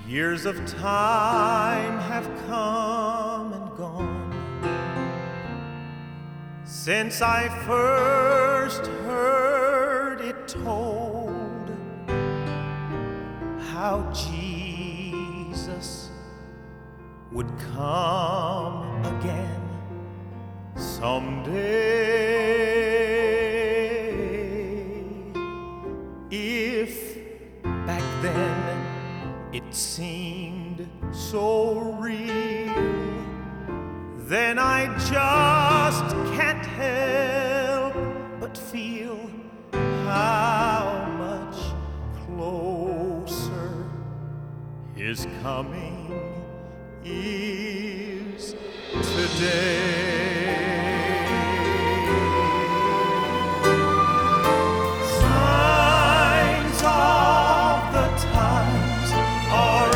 Years of time have come and gone since I first heard it told how Jesus would come again someday. If back then it seemed so real, then I just can't help but feel how much closer his coming is today. Signs of the times are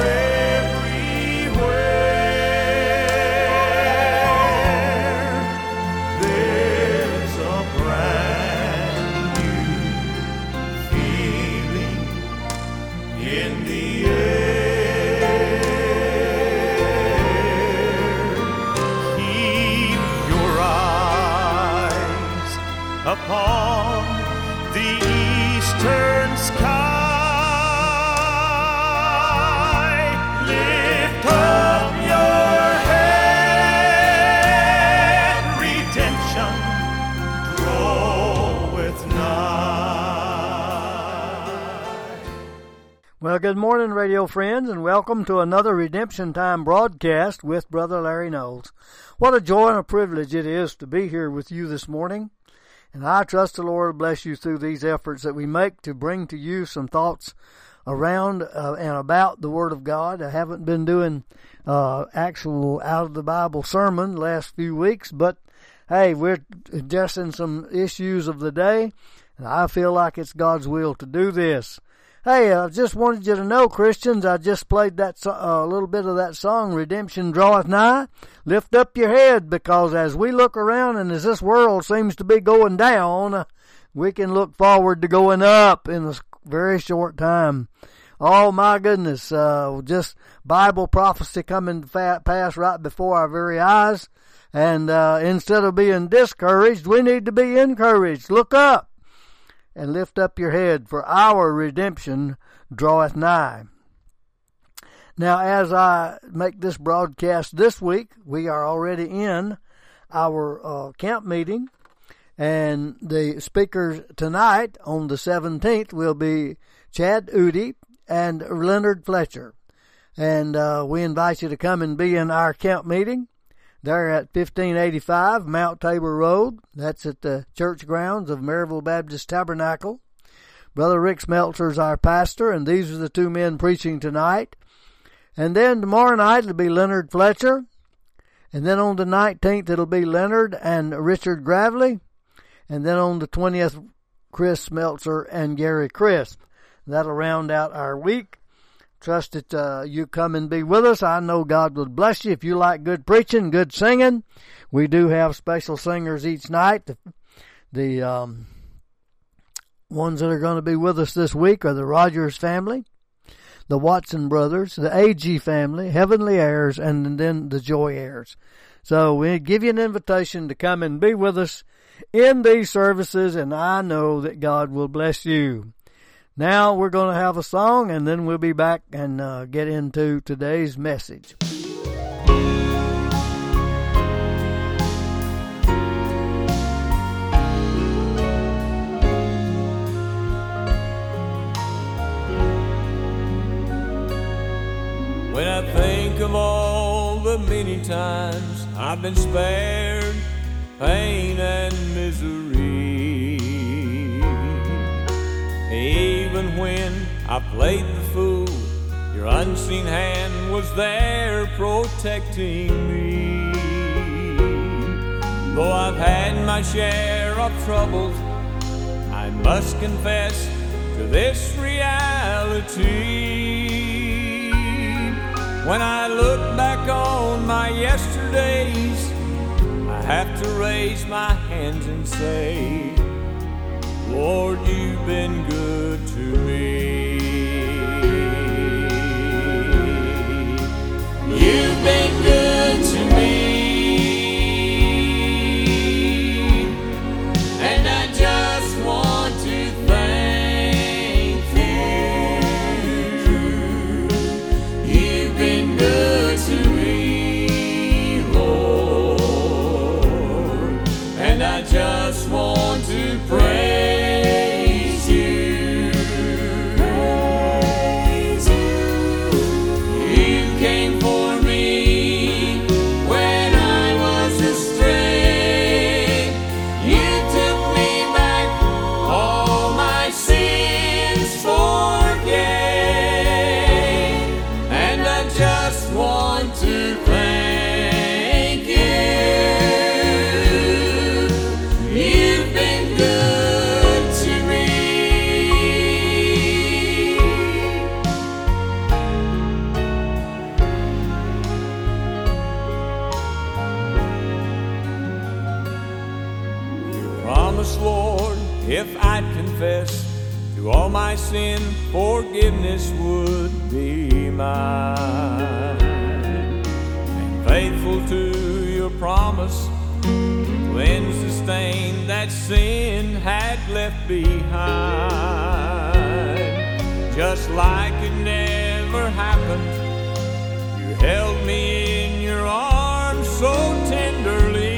everywhere. There's a brand new feeling in the air. Keep your eyes upon the eastern sky. Lift up your head, redemption draweth nigh. Well, good morning, radio friends, and welcome to another Redemption Time broadcast with Brother Larry Knowles. What a joy and a privilege it is to be here with you this morning, and I trust the Lord will bless you through these efforts that we make to bring to you some thoughts around and about the Word of God. I haven't been doing actual out-of-the-Bible sermon the last few weeks, but hey, we're addressing some issues of the day, and I feel like it's God's will to do this. Hey, I just wanted you to know, Christians, I just played that little bit of that song, Redemption Draweth Nigh. Lift up your head, because as we look around and as this world seems to be going down, we can look forward to going up in a very short time. Oh, my goodness, just Bible prophecy coming to pass right before our very eyes. And instead of being discouraged, we need to be encouraged. Look up and lift up your head, for our redemption draweth nigh. Now, as I make this broadcast this week, we are already in our camp meeting, and the speakers tonight on the 17th will be Chad Udy and Leonard Fletcher. And we invite you to come and be in our camp meeting. They're at 1585 Mount Tabor Road. That's at the church grounds of Maryville Baptist Tabernacle. Brother Rick Smeltzer's our pastor, and these are the two men preaching tonight. And then tomorrow night it'll be Leonard Fletcher. And then on the 19th it'll be Leonard and Richard Gravely. And then on the 20th, Chris Smeltzer and Gary Crisp. That'll round out our week. Trust that you come and be with us. I know God will bless you if you like good preaching, good singing. We do have special singers each night. The ones that are going to be with us this week are the Rogers family, the Watson brothers, the A.G. family, Heavenly Heirs, and then the Joy Heirs. So we give you an invitation to come and be with us in these services, and I know that God will bless you. Now we're going to have a song, and then we'll be back and get into today's message. When I think of all the many times I've been spared pain and misery, even when I played the fool, your unseen hand was there protecting me. Though I've had my share of troubles, I must confess to this reality. When I look back on my yesterdays, I have to raise my hands and say, Lord, you've been good to me. confess to all my sin, forgiveness would be mine. And faithful to your promise, cleanse the stain that sin had left behind. Just like it never happened, you held me in your arms so tenderly.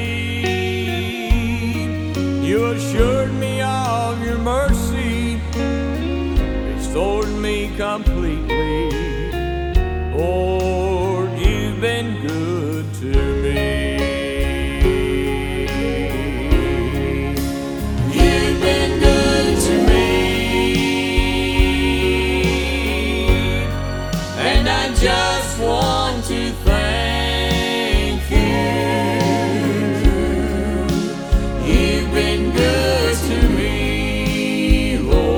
You assured me of your mercy, restored me completely. Lord, you've been good to me. You've been good to me, and I just want to thank you. You've been good to me,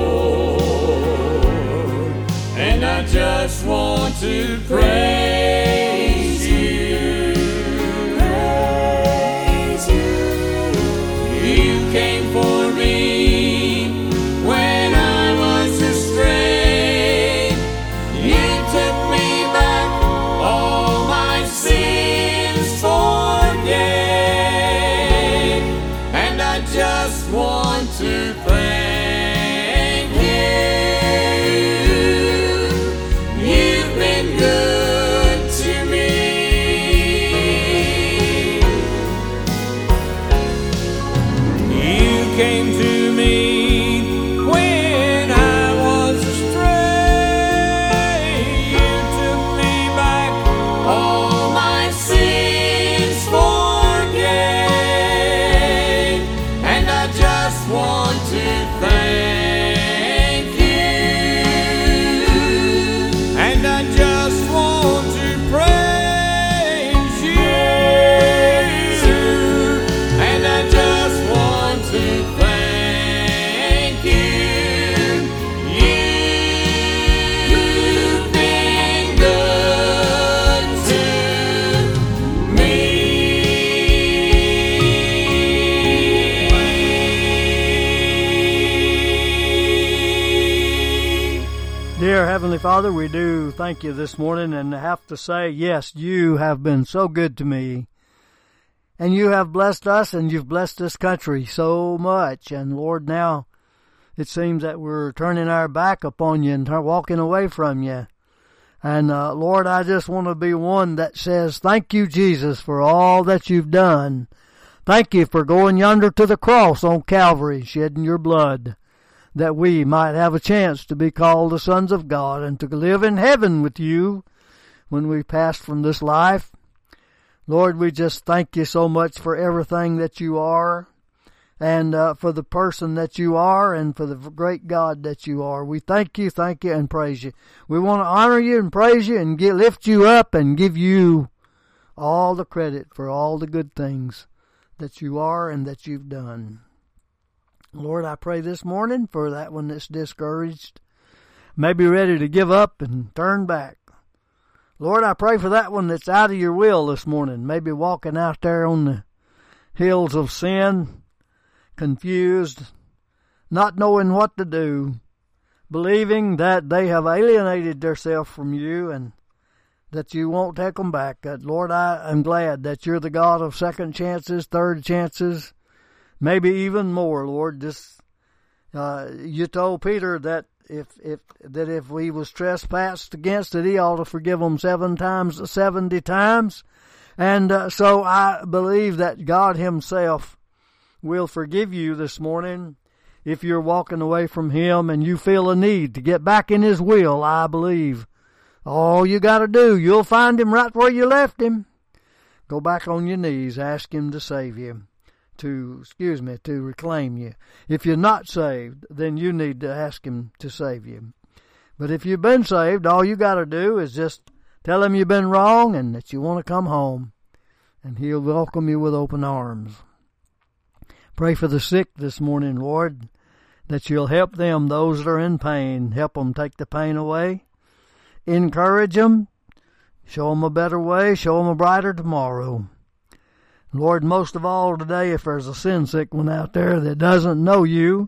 Lord, and I just want to praise you. Praise you. You came for me when I was astray. You took me back, all my sins forgave, and I just want to thank you. You've been good to me. You came to me when I was astray. You took me back, all my sins forgave, and I just want to thank you, and I just want to praise you, and I just want to thank you. You've been good to me. Dear Heavenly Father, we do thank you this morning and have to say, yes, you have been so good to me. And you have blessed us and you've blessed this country so much. And Lord, now it seems that we're turning our back upon you and walking away from you. And Lord, I just want to be one that says, thank you, Jesus, for all that you've done. Thank you for going yonder to the cross on Calvary, shedding your blood, that we might have a chance to be called the sons of God and to live in heaven with you when we pass from this life. Lord, we just thank you so much for everything that you are, and for the person that you are, and for the great God that you are. We thank you, and praise you. We want to honor you and praise you and lift you up and give you all the credit for all the good things that you are and that you've done. Lord, I pray this morning for that one that's discouraged, maybe ready to give up and turn back. Lord, I pray for that one that's out of your will this morning, maybe walking out there on the hills of sin, confused, not knowing what to do, believing that they have alienated themselves from you and that you won't take them back. Lord, I am glad that you're the God of second chances, third chances, maybe even more, Lord. You told Peter that if we was trespassed against it, he ought to forgive them 7 times, 70 times. And so I believe that God himself will forgive you this morning if you're walking away from him and you feel a need to get back in his will. I believe all you got to do, you'll find him right where you left him. Go back on your knees, ask him to save you. To reclaim you. If you're not saved, then you need to ask him to save you. But if you've been saved, all you got to do is just tell him you've been wrong and that you want to come home, and he'll welcome you with open arms. Pray for the sick this morning, Lord, that you'll help them, those that are in pain. Help them take the pain away. Encourage them. Show them a better way. Show them a brighter tomorrow. Lord, most of all today, if there's a sin sick one out there that doesn't know you,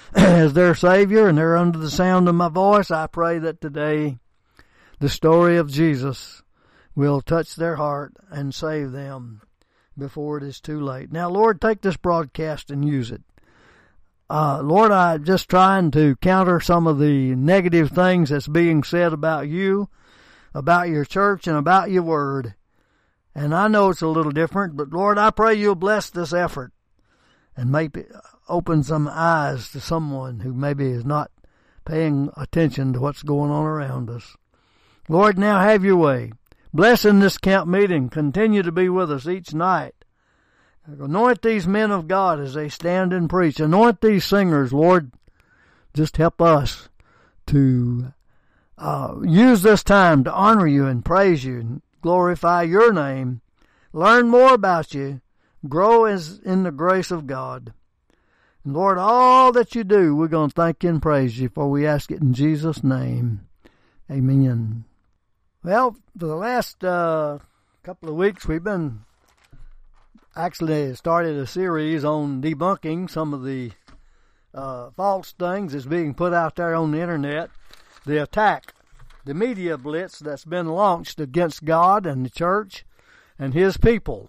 as their Savior and they're under the sound of my voice, I pray that today the story of Jesus will touch their heart and save them before it is too late. Now, Lord, take this broadcast and use it. Lord, I'm just trying to counter some of the negative things that's being said about you, about your church, and about your word. And I know it's a little different, but Lord, I pray you'll bless this effort and maybe open some eyes to someone who maybe is not paying attention to what's going on around us. Lord, now have your way. Bless in this camp meeting. Continue to be with us each night. Anoint these men of God as they stand and preach. Anoint these singers, Lord. Just help us to use this time to honor you and praise you and glorify your name. Learn more about you. Grow in the grace of God. And Lord, all that you do, we're going to thank you and praise you, for we ask it in Jesus' name. Amen. Well, for the last couple of weeks, we've been actually started a series on debunking some of the false things that's being put out there on the internet. The attack, the media blitz that's been launched against God and the church and his people.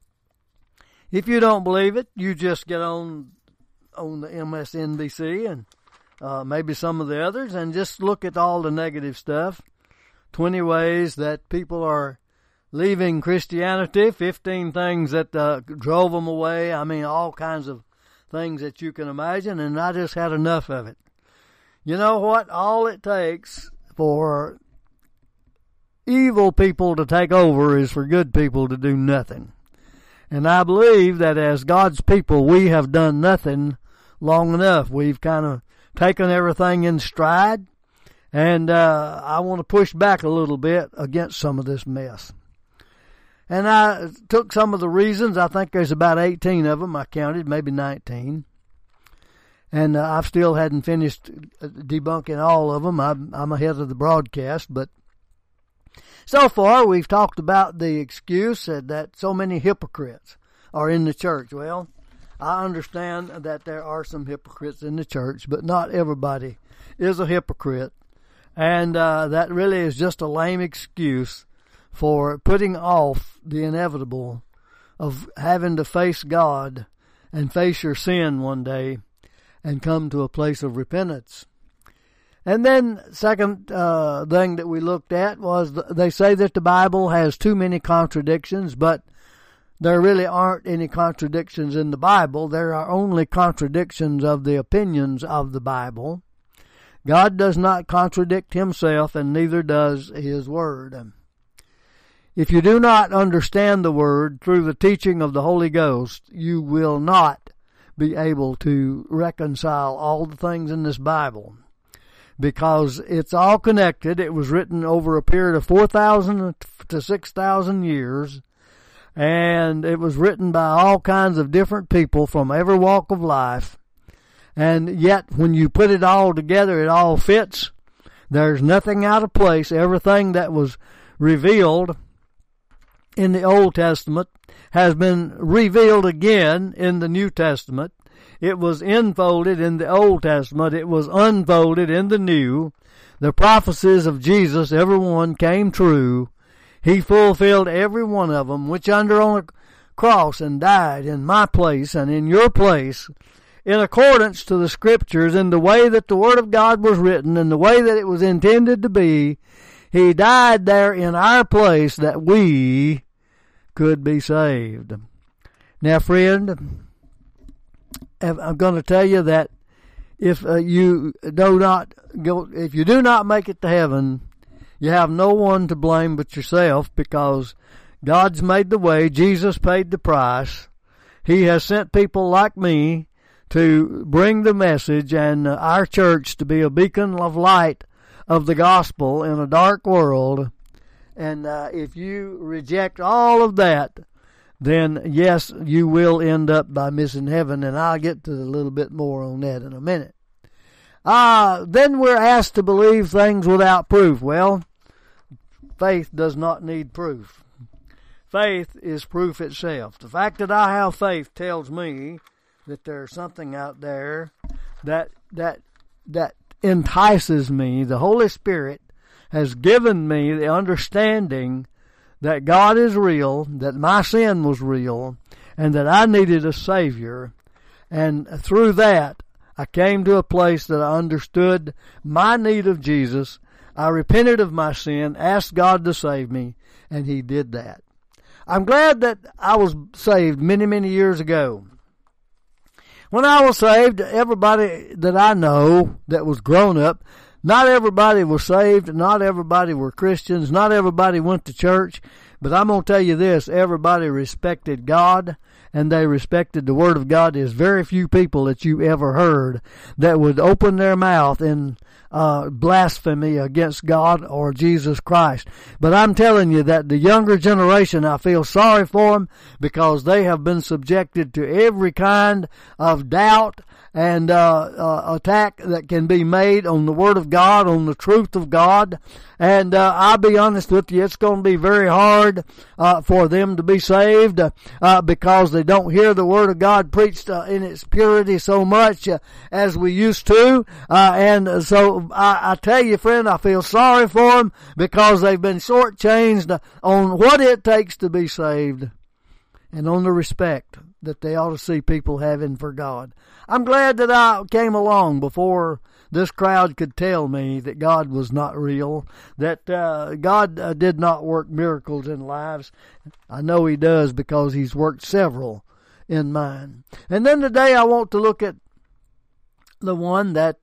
If you don't believe it, you just get on the MSNBC and maybe some of the others and just look at all the negative stuff. 20 ways that people are leaving Christianity, 15 things that drove them away. I mean, all kinds of things that you can imagine, and I just had enough of it. You know what? All it takes for evil people to take over is for good people to do nothing. And I believe that as God's people, we have done nothing long enough. We've kind of taken everything in stride. And I want to push back a little bit against some of this mess. And I took some of the reasons. I think there's about 18 of them. I counted, maybe 19. And I still hadn't finished debunking all of them. I'm ahead of the broadcast. But so far, we've talked about the excuse that so many hypocrites are in the church. Well, I understand that there are some hypocrites in the church, but not everybody is a hypocrite. And that really is just a lame excuse for putting off the inevitable of having to face God and face your sin one day and come to a place of repentance. And then second thing that we looked at was they say that the Bible has too many contradictions, but there really aren't any contradictions in the Bible. There are only contradictions of the opinions of the Bible. God does not contradict himself, and neither does his word. If you do not understand the word through the teaching of the Holy Ghost, you will not be able to reconcile all the things in this Bible, because it's all connected. It was written over a period of 4,000 to 6,000 years, and it was written by all kinds of different people from every walk of life. And yet, when you put it all together, it all fits. There's nothing out of place. Everything that was revealed in the Old Testament has been revealed again in the New Testament. It was enfolded in the Old Testament. It was unfolded in the New. The prophecies of Jesus, every one came true. He fulfilled every one of them, which under on a cross and died in my place and in your place, in accordance to the Scriptures, in the way that the Word of God was written, in the way that it was intended to be. He died there in our place that we could be saved. Now, friend, I'm going to tell you that if you do not make it to heaven, you have no one to blame but yourself, because God's made the way. Jesus paid the price. He has sent people like me to bring the message, and our church to be a beacon of light of the gospel in a dark world. And if you reject all of that, then yes, you will end up by missing heaven, and I'll get to a little bit more on that in a minute. Then we're asked to believe things without proof. Well, faith does not need proof. Faith is proof itself. The fact that I have faith tells me that there's something out there that entices me. The Holy Spirit has given me the understanding that God is real, that my sin was real, and that I needed a Savior. And through that, I came to a place that I understood my need of Jesus. I repented of my sin, asked God to save me, and He did that. I'm glad that I was saved many, many years ago. When I was saved, everybody that I know that was grown up, not everybody was saved, not everybody were Christians, not everybody went to church, but I'm going to tell you this, everybody respected God, and they respected the Word of God. There's very few people that you ever heard that would open their mouth in blasphemy against God or Jesus Christ. But I'm telling you that the younger generation, I feel sorry for them because they have been subjected to every kind of doubt and attack that can be made on the Word of God, on the truth of God. And I'll be honest with you, it's going to be very hard for them to be saved because they don't hear the Word of God preached in its purity so much as we used to. And so I tell you, friend, I feel sorry for them because they've been shortchanged on what it takes to be saved and on the respect that they ought to see people having for God. I'm glad that I came along before this crowd could tell me that God was not real, that God did not work miracles in lives. I know He does because He's worked several in mine. And then today I want to look at the one that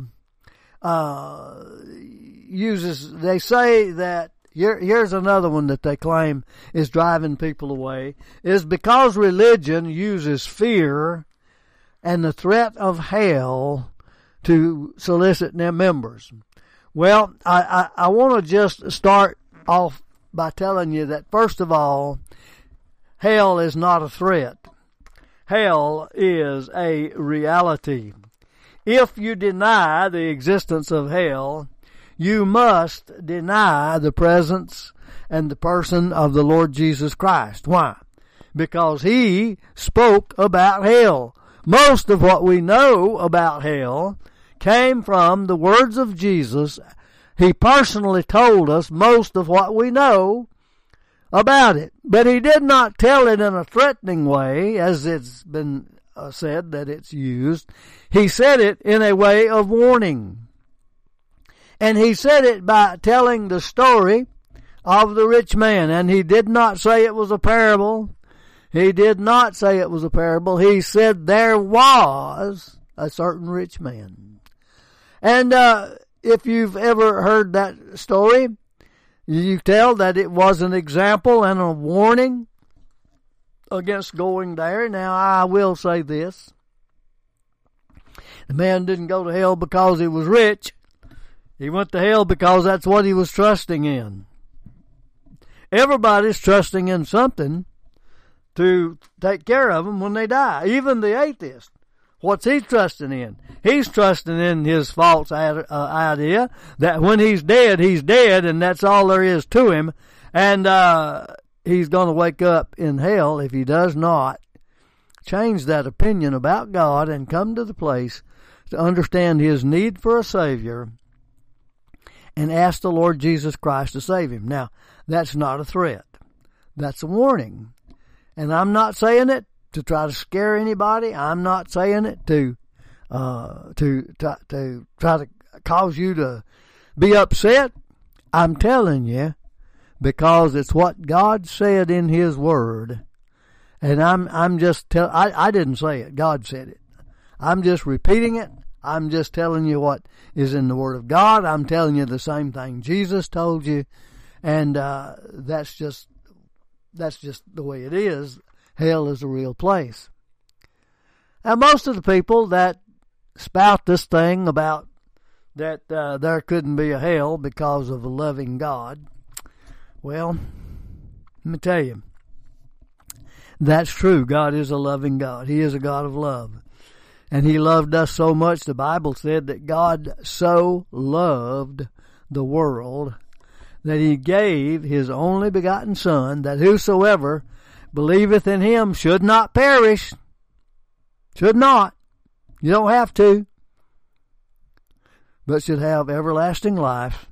uses, they say that, here's another one that they claim is driving people away, is because religion uses fear and the threat of hell to solicit their members. Well, I want to just start off by telling you that, first of all, hell is not a threat. Hell is a reality. If you deny the existence of hell, you must deny the presence and the person of the Lord Jesus Christ. Why? Because He spoke about hell. Most of what we know about hell came from the words of Jesus. He personally told us most of what we know about it. But He did not tell it in a threatening way, as it's been said that it's used. He said it in a way of warning. And He said it by telling the story of the rich man. And He did not say it was a parable. He did not say it was a parable. He said there was a certain rich man. And if you've ever heard that story, you tell that it was an example and a warning against going there. Now, I will say this. The man didn't go to hell because he was rich. He went to hell because that's what he was trusting in. Everybody's trusting in something to take care of them when they die. Even the atheist. What's he trusting in? He's trusting in his false idea that when he's dead, and that's all there is to him. And he's going to wake up in hell if he does not change that opinion about God and come to the place to understand his need for a Savior and ask the Lord Jesus Christ to save him. Now, that's not a threat. That's a warning. And I'm not saying it to try to scare anybody. I'm not saying it to try to cause you to be upset. I'm telling you because it's what God said in His Word. And I'm just I didn't say it. God said it. I'm just repeating it. I'm just telling you what is in the Word of God. I'm telling you the same thing Jesus told you. And that's just the way it is. Hell is a real place. Now, most of the people that spout this thing about that there couldn't be a hell because of a loving God, well, let me tell you, that's true. God is a loving God. He is a God of love. And He loved us so much, the Bible said that God so loved the world that He gave His only begotten Son, that whosoever believeth in Him should not perish. Should not. You don't have to. but should have everlasting life.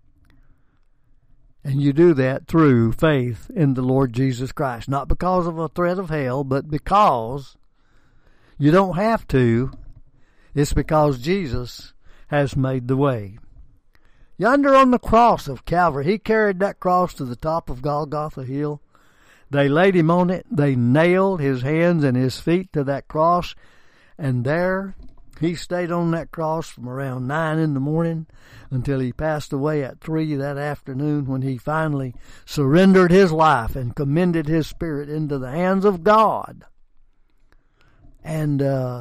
And you do that through faith in the Lord Jesus Christ. Not because of a threat of hell, but because you don't have to. It's because Jesus has made the way. Yonder on the cross of Calvary, he carried that cross to the top of Golgotha Hill. They laid him on it. They nailed his hands and his feet to that cross. And there he stayed on that cross from around 9 in the morning until he passed away at 3 that afternoon, when he finally surrendered his life and commended his spirit into the hands of God and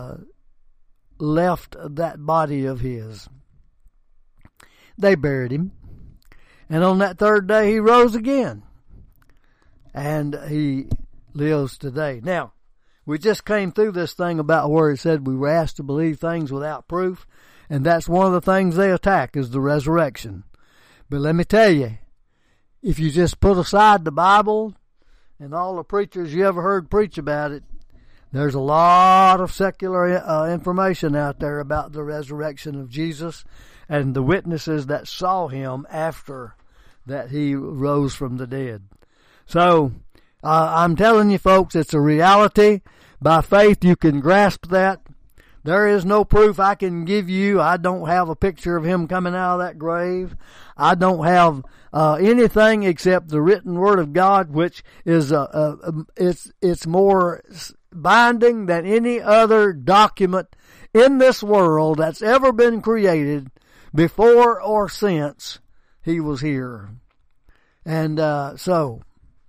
left that body of his. They buried him. And on that third day he rose again. And he lives today. Now, we just came through this thing about where it said we were asked to believe things without proof. And that's one of the things they attack, is the resurrection. But let me tell you, if you just put aside the Bible and all the preachers you ever heard preach about it, there's a lot of secular information out there about the resurrection of Jesus and the witnesses that saw him after that he rose from the dead. So, I'm telling you folks, it's a reality. By faith you can grasp that. There is no proof I can give you. I don't have a picture of him coming out of that grave. I don't have anything except the written word of God, which is it's more binding than any other document in this world that's ever been created before or since he was here. And so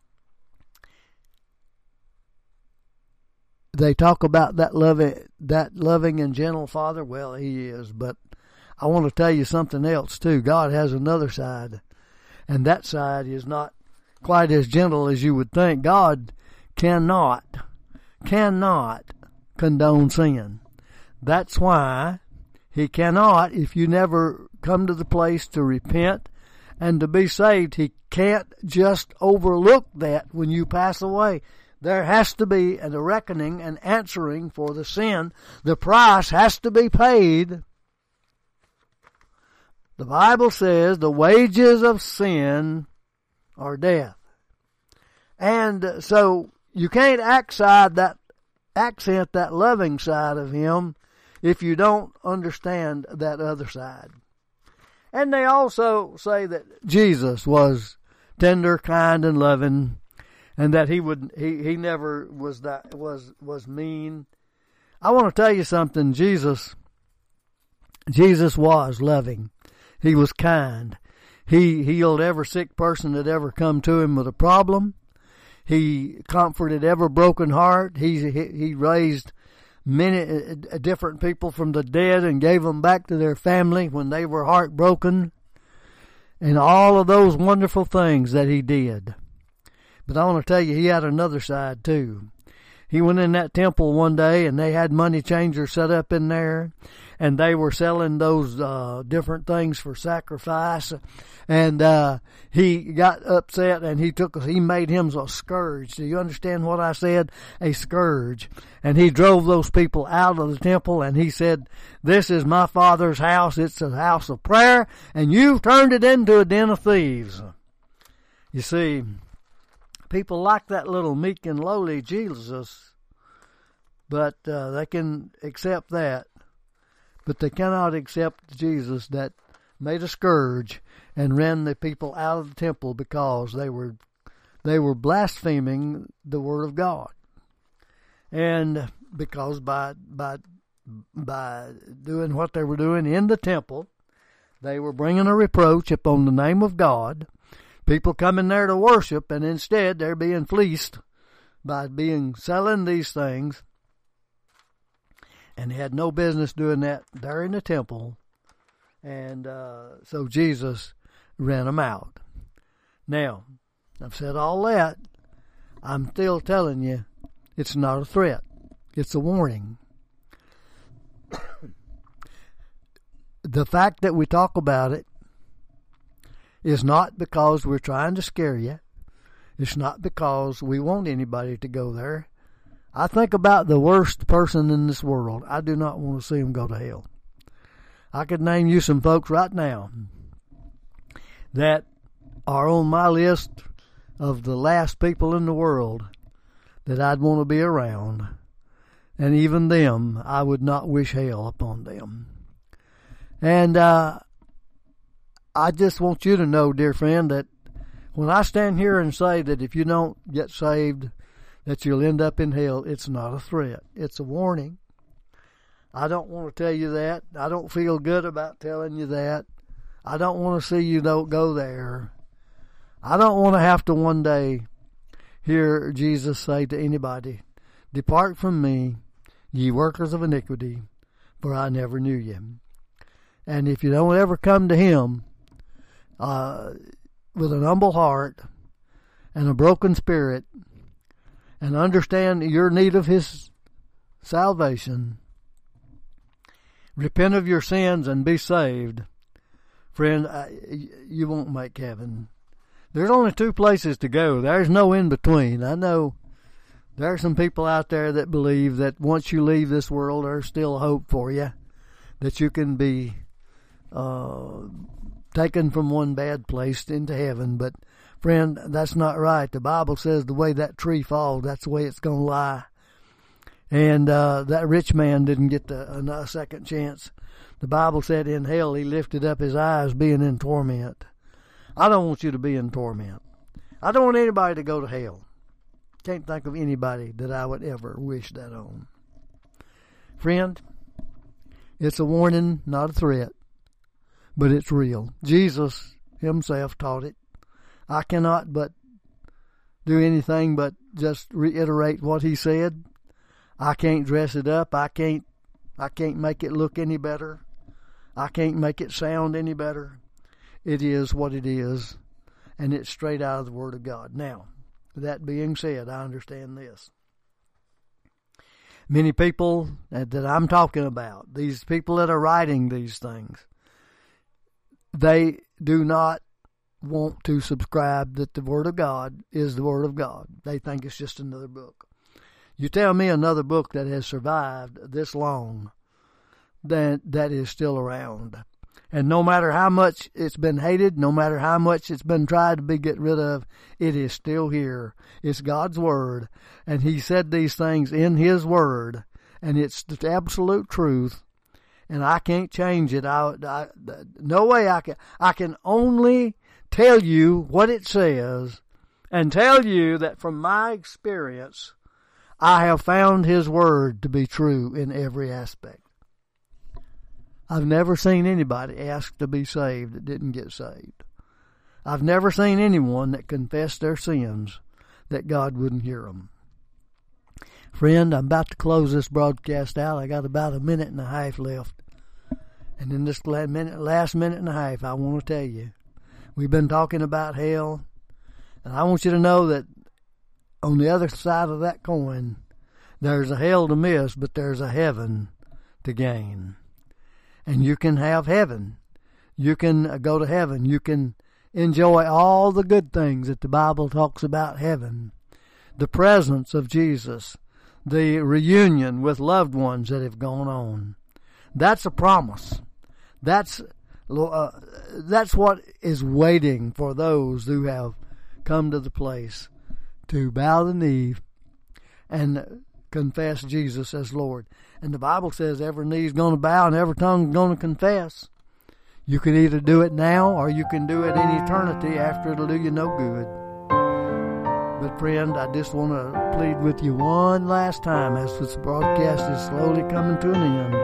they talk about that loving and gentle Father. Well, he is, but I want to tell you something else too. God has another side, and that side is not quite as gentle as you would think. God cannot condone sin. That's why he cannot, if you never come to the place to repent and to be saved, he can't just overlook that when you pass away. There has to be a reckoning and answering for the sin. The price has to be paid. The Bible says the wages of sin are death. And so you can't accent that loving side of him if you don't understand that other side. And they also say that Jesus was tender, kind, and loving, and that he never was mean. I want to tell you something. Jesus was loving. He was kind. He healed every sick person that ever come to him with a problem. He comforted every broken heart. He raised many different people from the dead and gave them back to their family when they were heartbroken. And all of those wonderful things that he did. But I want to tell you, he had another side too. He went in that temple one day and they had money changers set up in there, and they were selling those different things for sacrifice. And he got upset and he made him a scourge. Do you understand what I said? A scourge. And he drove those people out of the temple, and he said, "This is my Father's house. It's a house of prayer, and you've turned it into a den of thieves." You see, people like that little meek and lowly Jesus, but they can accept that. But they cannot accept Jesus that made a scourge and ran the people out of the temple because they were blaspheming the word of God. And because by doing what they were doing in the temple, they were bringing a reproach upon the name of God. People come in there to worship, and instead they're being fleeced by selling these things. And they had no business doing that there in the temple. And so Jesus ran them out. Now, I've said all that. I'm still telling you, it's not a threat. It's a warning. The fact that we talk about it is not because we're trying to scare you. It's not because we want anybody to go there. I think about the worst person in this world. I do not want to see him go to hell. I could name you some folks right now that are on my list of the last people in the world that I'd want to be around. And even them, I would not wish hell upon them. And I just want you to know, dear friend, that when I stand here and say that if you don't get saved, that you'll end up in hell, it's not a threat. It's a warning. I don't want to tell you that. I don't feel good about telling you that. I don't want to see you don't go there. I don't want to have to one day hear Jesus say to anybody, "Depart from me, ye workers of iniquity, for I never knew you." And if you don't ever come to Him with an humble heart and a broken spirit and understand your need of His salvation, repent of your sins and be saved, friend, you won't make heaven. There's only two places to go. There's no in between. I know there are some people out there that believe that once you leave this world, there's still hope for you, that you can be taken from one bad place into heaven. But, friend, that's not right. The Bible says the way that tree falls, that's the way it's going to lie. And that rich man didn't get a second chance. The Bible said in hell he lifted up his eyes being in torment. I don't want you to be in torment. I don't want anybody to go to hell. Can't think of anybody that I would ever wish that on. Friend, it's a warning, not a threat, but it's real. Jesus Himself taught it. I cannot but do anything but just reiterate what He said. I can't dress it up. I can't make it look any better. I can't make it sound any better. It is what it is, and it's straight out of the Word of God. Now, that being said, I understand this. Many people that I'm talking about, these people that are writing these things, they do not want to subscribe that the Word of God is the Word of God. They think it's just another book. You tell me another book that has survived this long that is still around. And no matter how much it's been hated, no matter how much it's been tried to be get rid of, it is still here. It's God's Word. And He said these things in His Word. And it's the absolute truth. And I can't change it. No way I can. I can only tell you what it says and tell you that from my experience, I have found His Word to be true in every aspect. I've never seen anybody ask to be saved that didn't get saved. I've never seen anyone that confessed their sins that God wouldn't hear them. Friend, I'm about to close this broadcast out. I got about a minute and a half left. And in this last minute and a half, I want to tell you, we've been talking about hell. And I want you to know that on the other side of that coin, there's a hell to miss, but there's a heaven to gain. And you can have heaven. You can go to heaven. You can enjoy all the good things that the Bible talks about heaven. The presence of Jesus. The reunion with loved ones that have gone on. That's a promise. That's what is waiting for those who have come to the place to bow the knee and confess Jesus as Lord. And the Bible says every knee is going to bow and every tongue is going to confess. You can either do it now or you can do it in eternity after it'll do you no good. But friend, I just want to plead with you one last time as this broadcast is slowly coming to an end.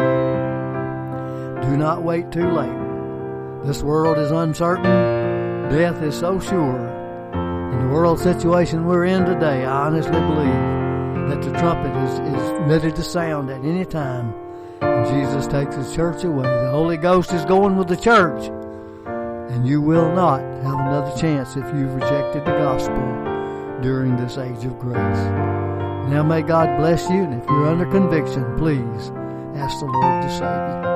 Do not wait too late. This world is uncertain. Death is so sure. In the world situation we're in today, I honestly believe that the trumpet is ready to sound at any time. And Jesus takes His church away. The Holy Ghost is going with the church. And you will not have another chance if you've rejected the gospel during this age of grace. Now may God bless you. And if you're under conviction, please ask the Lord to save you.